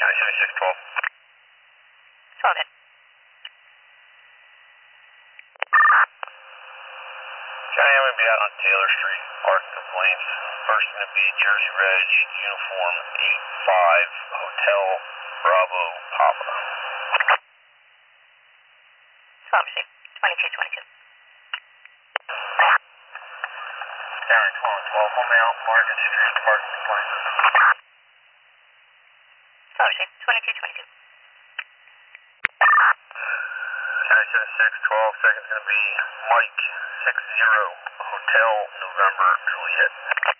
7612. Solid. Cheyenne will be out on Taylor Street, parking complaints. First going to be Jersey Reg, uniform 85, Hotel Bravo Papa. Pharmacy, 2222. County 1212, home out, Market Street, parking complaints. Pharmacy, 2222. County 7612, second's going to be Mike 60, Hotel November Juliet.